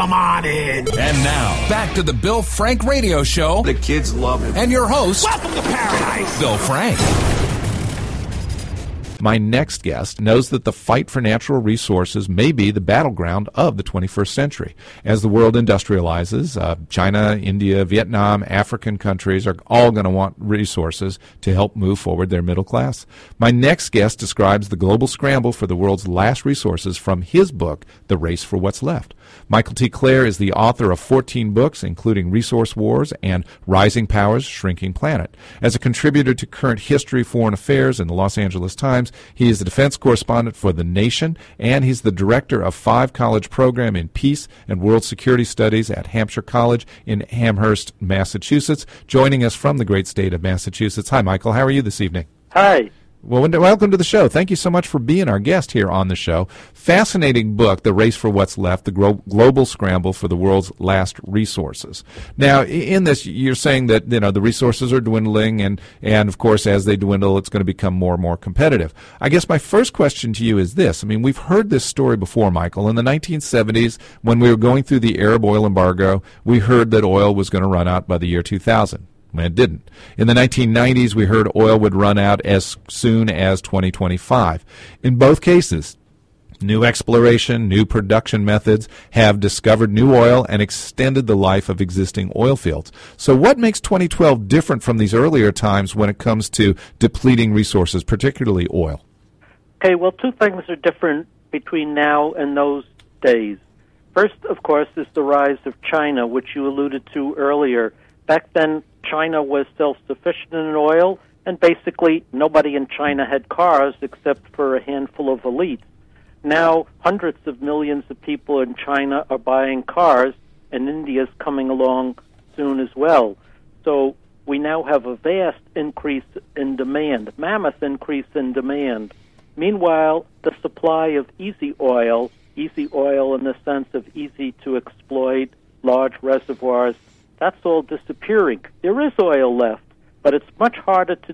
come on in. And now, back to the Bill Frank Radio Show. The kids love him. And your host, welcome to paradise, Bill Frank. My next guest knows that the fight for natural resources may be the battleground of the 21st century. As the world industrializes, China, India, Vietnam, African countries are all going to want resources to help move forward their middle class. My next guest describes the global scramble for the world's last resources from his book, The Race for What's Left. Michael T. Clare is the author of 14 books, including Resource Wars and Rising Powers, Shrinking Planet. As a contributor to Current History, Foreign Affairs, and the Los Angeles Times, he is the defense correspondent for The Nation, and he's the director of 5-college program in Peace and World Security Studies at Hampshire College in Amherst, Massachusetts, joining us from the great state of Massachusetts. Hi, Michael. How are you this evening? Hi. Well, welcome to the show. Thank you so much for being our guest here on the show. Fascinating book, The Race for What's Left, the global scramble for the world's last resources. Now, in this, you're saying that, the resources are dwindling, and of course, as they dwindle, it's going to become more and more competitive. I guess my first question to you is this. I mean, we've heard this story before, Michael. In the 1970s, when we were going through the Arab oil embargo, we heard that oil was going to run out by the year 2000. It didn't. In the 1990s, we heard oil would run out as soon as 2025. In both cases, new exploration, new production methods have discovered new oil and extended the life of existing oil fields. So what makes 2012 different from these earlier times when it comes to depleting resources, particularly oil? Okay, well, two things are different between now and those days. First, of course, is the rise of China, which you alluded to earlier. Back then, China was self-sufficient in oil, and basically nobody in China had cars except for a handful of elites. Now, hundreds of millions of people in China are buying cars, and India's coming along soon as well. So we now have a vast increase in demand, mammoth increase in demand. Meanwhile, the supply of easy oil in the sense of easy to exploit, large reservoirs, that's all disappearing. There is oil left, but it's much harder to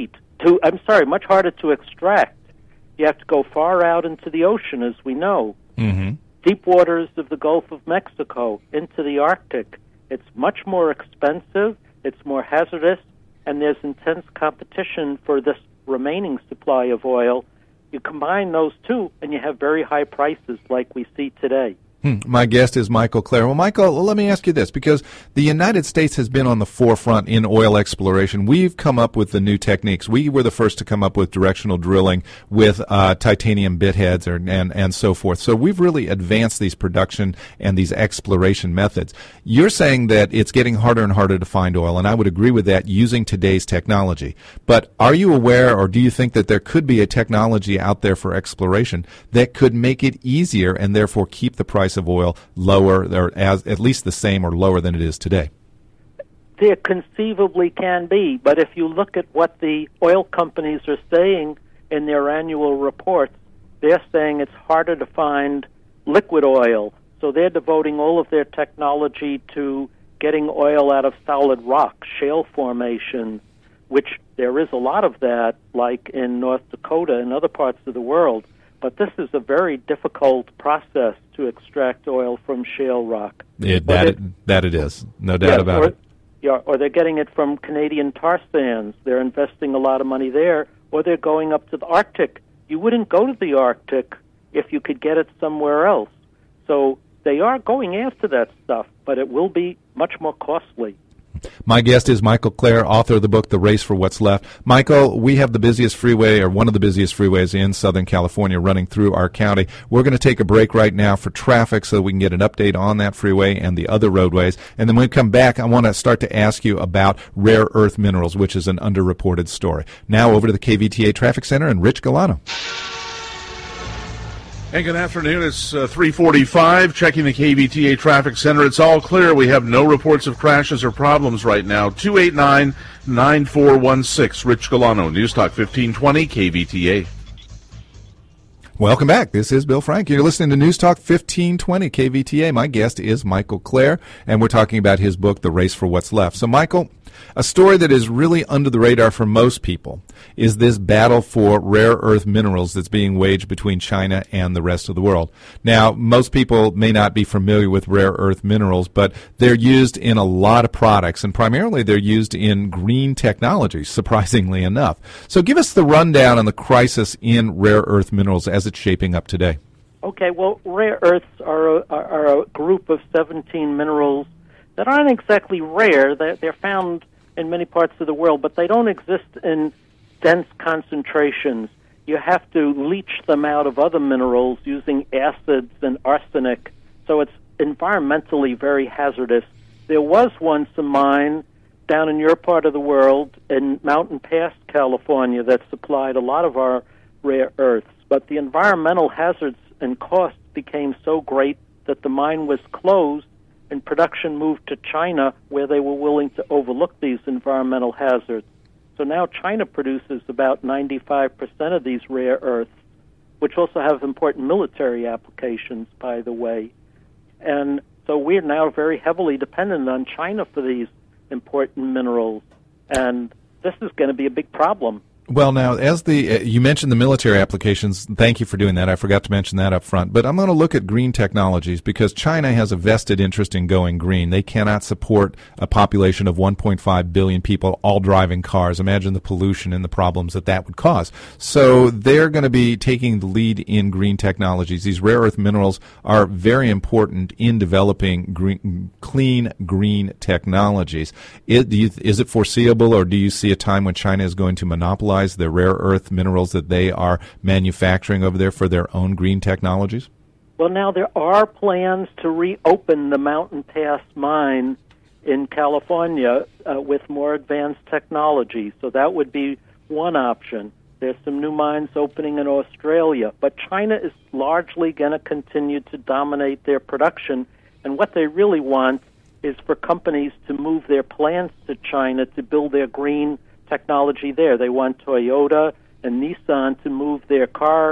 much harder to extract. You have to go far out into the ocean, as we know. Mm-hmm. Deep waters of the Gulf of Mexico, into the Arctic. It's much more expensive, it's more hazardous, and there's intense competition for this remaining supply of oil. You combine those two, and you have very high prices like we see today. My guest is Michael Clare. Well, Michael, let me ask you this, because the United States has been on the forefront in oil exploration. We've come up with the new techniques. We were the first to come up with directional drilling with titanium bit heads and so forth. So we've really advanced these production and these exploration methods. You're saying that it's getting harder and harder to find oil, and I would agree with that using today's technology. But are you aware, or do you think that there could be a technology out there for exploration that could make it easier and therefore keep the price of oil lower, or as at least the same or lower than it is today? There conceivably can be, but if you look at what the oil companies are saying in their annual reports, they're saying it's harder to find liquid oil. So they're devoting all of their technology to getting oil out of solid rock, shale formations, which there is a lot of that, like in North Dakota and other parts of the world. But this is a very difficult process to extract oil from shale rock. That it is. No doubt about it. Yeah, or they're getting it from Canadian tar sands. They're investing a lot of money there, or they're going up to the Arctic. You wouldn't go to the Arctic if you could get it somewhere else. So they are going after that stuff, but it will be much more costly. My guest is Michael Clare, author of the book, The Race for What's Left. Michael, we have the busiest freeway, or one of the busiest freeways in Southern California running through our county. We're going to take a break right now for traffic so we can get an update on that freeway and the other roadways. And then when we come back, I want to start to ask you about rare earth minerals, which is an underreported story. Now over to the KVTA Traffic Center and Rich Galano. And good afternoon. It's 3:45. Checking the KVTA Traffic Center. It's all clear. We have no reports of crashes or problems right now. 289-9416. Rich Galano, News Talk 1520, KVTA. Welcome back. This is Bill Frank. You're listening to News Talk 1520 KVTA. My guest is Michael Clare, and we're talking about his book, The Race for What's Left. So, Michael, A story that is really under the radar for most people is this battle for rare earth minerals that's being waged between China and the rest of the world. Now, most people may not be familiar with rare earth minerals, but they're used in a lot of products, and primarily they're used in green technologies, surprisingly enough. So give us the rundown on the crisis in rare earth minerals as it's shaping up today. Okay, well, rare earths are a group of 17 minerals that aren't exactly rare. They're found in many parts of the world, but they don't exist in dense concentrations. You have to leach them out of other minerals using acids and arsenic, so it's environmentally very hazardous. There was once a mine down in your part of the world in Mountain Pass, California, that supplied a lot of our rare earths, but the environmental hazards and costs became so great that the mine was closed and production moved to China, where they were willing to overlook these environmental hazards. So now China produces about 95% of these rare earths, which also have important military applications, by the way. And so we're now very heavily dependent on China for these important minerals, and this is going to be a big problem. Well, now, as you mentioned the military applications, thank you for doing that. I forgot to mention that up front. But I'm going to look at green technologies because China has a vested interest in going green. They cannot support a population of 1.5 billion people all driving cars. Imagine the pollution and the problems that would cause. So they're going to be taking the lead in green technologies. These rare earth minerals are very important in developing clean green technologies. Is it foreseeable, or do you see a time when China is going to monopolize the rare earth minerals that they are manufacturing over there for their own green technologies? Well, now there are plans to reopen the Mountain Pass mine in California with more advanced technology, so that would be one option. There's some new mines opening in Australia, but China is largely going to continue to dominate their production, and what they really want is for companies to move their plants to China to build their green technology there. They want Toyota and Nissan to move their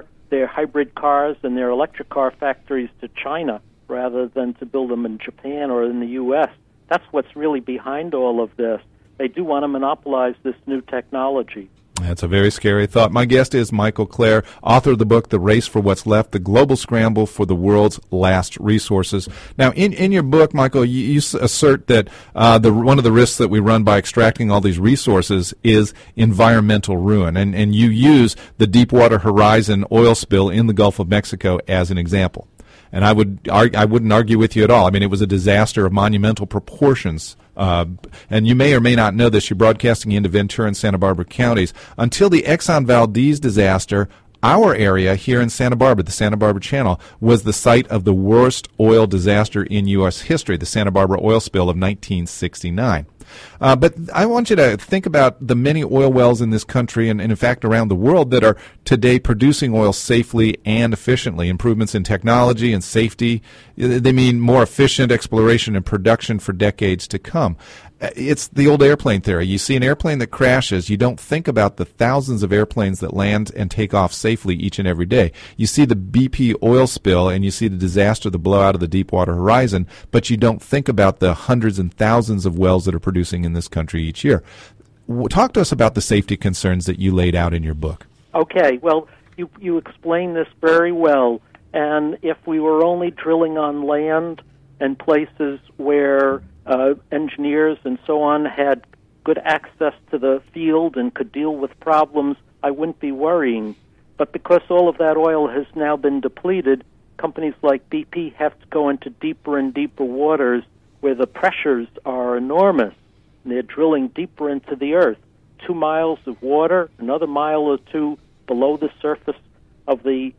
hybrid cars and their electric car factories to China rather than to build them in Japan or in the U.S. That's what's really behind all of this. They do want to monopolize this new technology. That's a very scary thought. My guest is Michael Klare, author of the book, The Race for What's Left, The Global Scramble for the World's Last Resources. Now, in your book, Michael, you assert that one of the risks that we run by extracting all these resources is environmental ruin. And you use the Deepwater Horizon oil spill in the Gulf of Mexico as an example. And I wouldn't argue with you at all. I mean, it was a disaster of monumental proportions. And you may or may not know this. You're broadcasting into Ventura and Santa Barbara counties. Until the Exxon Valdez disaster, our area here in Santa Barbara, the Santa Barbara Channel, was the site of the worst oil disaster in U.S. history, the Santa Barbara oil spill of 1969. But I want you to think about the many oil wells in this country and in fact around the world that are today producing oil safely and efficiently. Improvements in technology and safety, they mean more efficient exploration and production for decades to come. It's the old airplane theory. You see an airplane that crashes, you don't think about the thousands of airplanes that land and take off safely each and every day. You see the BP oil spill and you see the disaster, the blowout of the Deepwater Horizon, but you don't think about the hundreds and thousands of wells that are producing in this country each year. Talk to us about the safety concerns that you laid out in your book. Okay, well, you explained this very well, and if we were only drilling on land and places where engineers and so on had good access to the field and could deal with problems, I wouldn't be worrying. But because all of that oil has now been depleted, companies like BP have to go into deeper and deeper waters where the pressures are enormous. And they're drilling deeper into the earth. 2 miles of water, another mile or two below the surface of the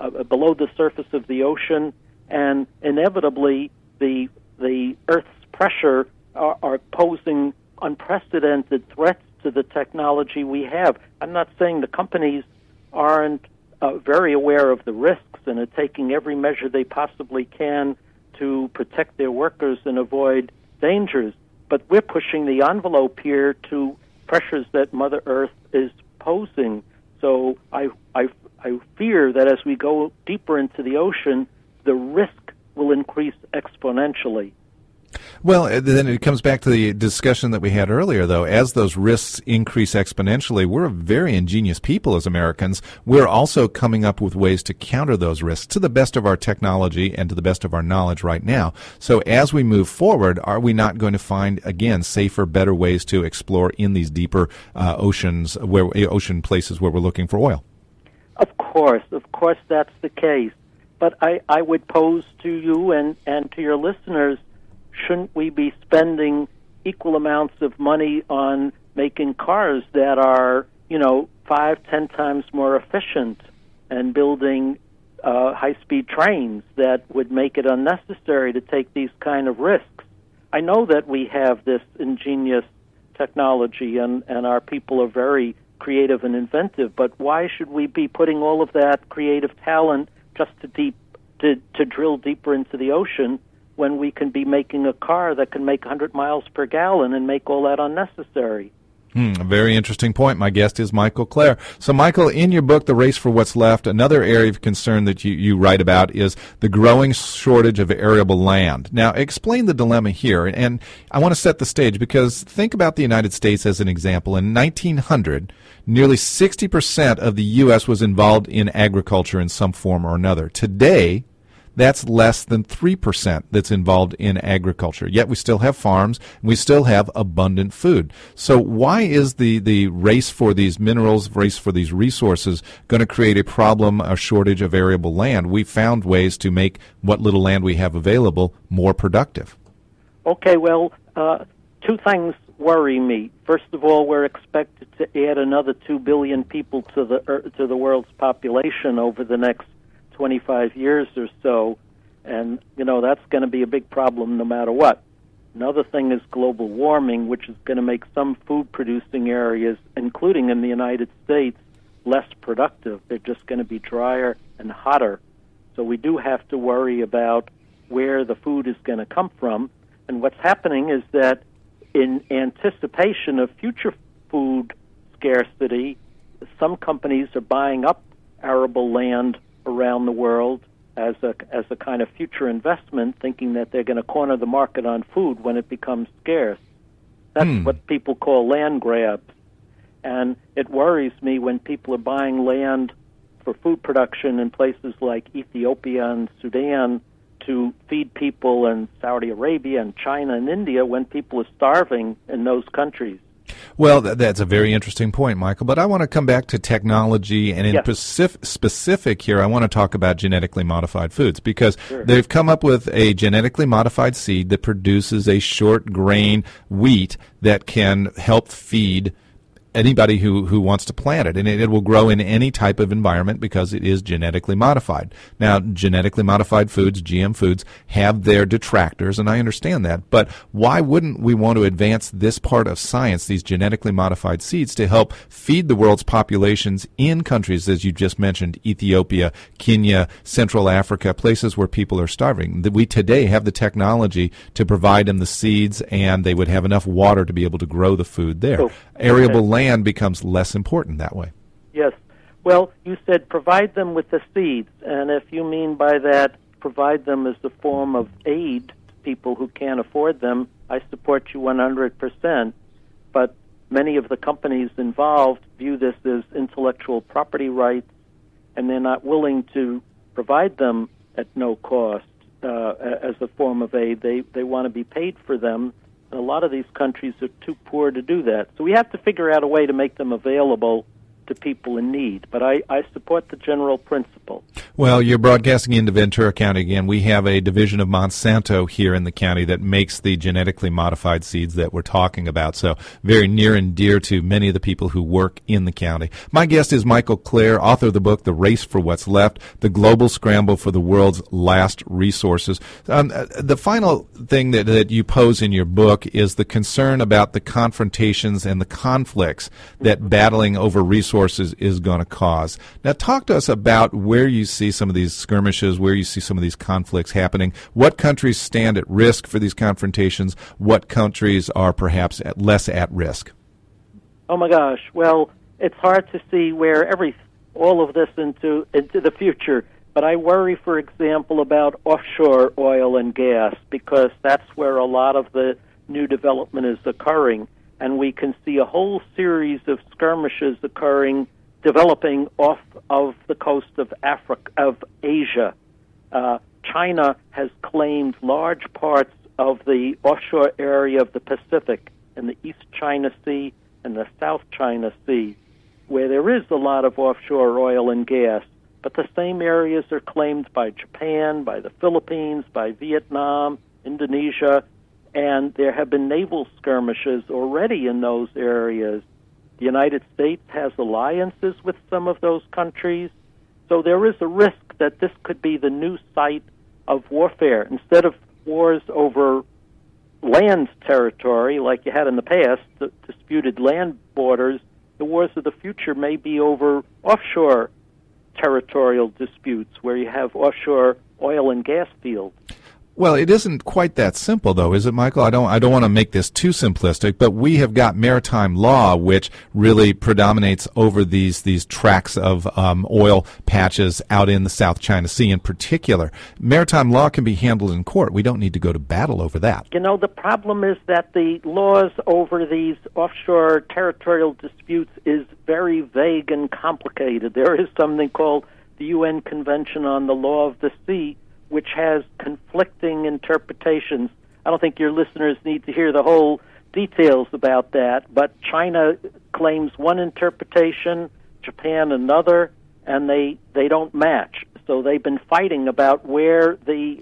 ocean, and inevitably the Earth's pressure are posing unprecedented threats to the technology we have. I'm not saying the companies aren't very aware of the risks and are taking every measure they possibly can to protect their workers and avoid dangers, but we're pushing the envelope here to pressures that Mother Earth is posing. So I fear that as we go deeper into the ocean, the risk will increase exponentially. Well, then it comes back to the discussion that we had earlier, though. As those risks increase exponentially, we're very ingenious people as Americans. We're also coming up with ways to counter those risks to the best of our technology and to the best of our knowledge right now. So as we move forward, are we not going to find, again, safer, better ways to explore in these deeper ocean places where we're looking for oil? Of course that's the case. But I would pose to you and to your listeners, shouldn't we be spending equal amounts of money on making cars that are, 5-10 times more efficient, and building high-speed trains that would make it unnecessary to take these kind of risks? I know that we have this ingenious technology and our people are very creative and inventive, but why should we be putting all of that creative talent just to drill deeper into the ocean when we can be making a car that can make 100 miles per gallon and make all that unnecessary? A very interesting point. My guest is Michael Klare. So, Michael, in your book, The Race for What's Left, another area of concern that you write about is the growing shortage of arable land. Now, explain the dilemma here. And I want to set the stage because think about the United States as an example. In 1900, nearly 60% of the U.S. was involved in agriculture in some form or another. Today, that's less than 3% that's involved in agriculture. Yet we still have farms, and we still have abundant food. So why is the race for these minerals, race for these resources, going to create a problem, a shortage of arable land? We found ways to make what little land we have available more productive. Okay, well, two things worry me. First of all, we're expected to add another 2 billion people to the world's population over the next 25 years or so, and that's going to be a big problem no matter what. Another thing is global warming, which is going to make some food-producing areas, including in the United States, less productive. They're just going to be drier and hotter. So we do have to worry about where the food is going to come from. And what's happening is that in anticipation of future food scarcity, some companies are buying up arable land around the world as a kind of future investment, thinking that they're going to corner the market on food when it becomes scarce. That's what people call land grabs. And it worries me when people are buying land for food production in places like Ethiopia and Sudan to feed people in Saudi Arabia and China and India when people are starving in those countries. Well, that's a very interesting point, Michael. But I want to come back to technology, and in specific here, I want to talk about genetically modified foods because they've come up with a genetically modified seed that produces a short grain wheat that can help feed anybody who wants to plant it, and it will grow in any type of environment because it is genetically modified. Now, genetically modified foods, GM foods, have their detractors, and I understand that, but why wouldn't we want to advance this part of science, these genetically modified seeds, to help feed the world's populations in countries, as you just mentioned, Ethiopia, Kenya, Central Africa, places where people are starving? We today have the technology to provide them the seeds, and they would have enough water to be able to grow the food there. Arable land becomes less important that way. Yes. Well, you said provide them with the seeds, and if you mean by that provide them as a form of aid to people who can't afford them, I support you 100%. But many of the companies involved view this as intellectual property rights, and they're not willing to provide them at no cost as a form of aid. They want to be paid for them. A lot of these countries are too poor to do that. So we have to figure out a way to make them available to people in need. But I support the general principle. Well, you're broadcasting into Ventura County again. We have a division of Monsanto here in the county that makes the genetically modified seeds that we're talking about. So very near and dear to many of the people who work in the county. My guest is Michael Klare, author of the book, The Race for What's Left, The Global Scramble for the World's Last Resources. The final thing that you pose in your book is the concern about the confrontations and the conflicts that battling over resources is going to cause. Now, talk to us about where you see some of these skirmishes, where you see some of these conflicts happening. What countries stand at risk for these confrontations? What countries are perhaps less at risk? Oh my gosh! Well, it's hard to see where all of this into the future. But I worry, for example, about offshore oil and gas, because that's where a lot of the new development is occurring. And we can see a whole series of skirmishes developing off of the coast of Asia. China has claimed large parts of the offshore area of the Pacific and the East China Sea and the South China Sea, where there is a lot of offshore oil and gas. But the same areas are claimed by Japan, by the Philippines, by Vietnam, Indonesia, and there have been naval skirmishes already in those areas. The United States has alliances with some of those countries, so there is a risk that this could be the new site of warfare. Instead of wars over land territory like you had in the past, the disputed land borders, the wars of the future may be over offshore territorial disputes where you have offshore oil and gas fields. Well, it isn't quite that simple, though, is it, Michael? I don't want to make this too simplistic, but we have got maritime law, which really predominates over these tracts of oil patches out in the South China Sea in particular. Maritime law can be handled in court. We don't need to go to battle over that. You know, the problem is that the laws over these offshore territorial disputes is very vague and complicated. There is something called the UN Convention on the Law of the Sea, which has conflicting interpretations. I don't think your listeners need to hear the whole details about that, but China claims one interpretation, Japan another, and they don't match. So they've been fighting about where the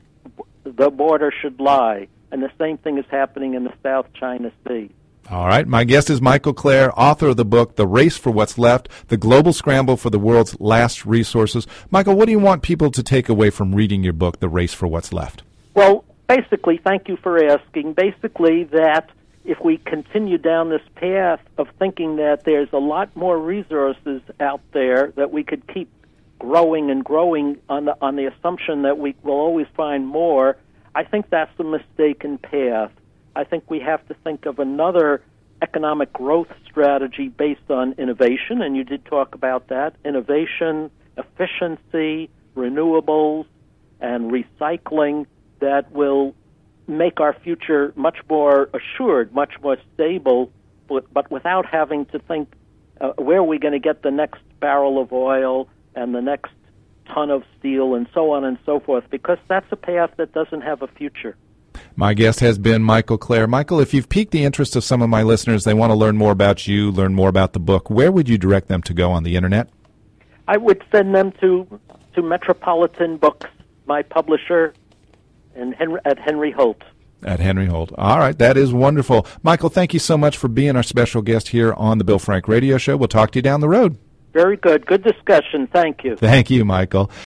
border should lie, and the same thing is happening in the South China Sea. All right. My guest is Michael Klare, author of the book, The Race for What's Left, The Global Scramble for the World's Last Resources. Michael, what do you want people to take away from reading your book, The Race for What's Left? Well, basically, thank you for asking, basically that if we continue down this path of thinking that there's a lot more resources out there that we could keep growing and growing on the assumption that we will always find more, I think that's a mistaken path. I think we have to think of another economic growth strategy based on innovation, and you did talk about that. Innovation, efficiency, renewables, and recycling that will make our future much more assured, much more stable, but without having to think where are we going to get the next barrel of oil and the next ton of steel and so on and so forth, because that's a path that doesn't have a future. My guest has been Michael Klare. Michael, if you've piqued the interest of some of my listeners, they want to learn more about you, learn more about the book, where would you direct them to go on the Internet? I would send them to Metropolitan Books, my publisher, at Henry Holt. At Henry Holt. All right, that is wonderful. Michael, thank you so much for being our special guest here on the Bill Frank Radio Show. We'll talk to you down the road. Very good. Good discussion. Thank you. Thank you, Michael.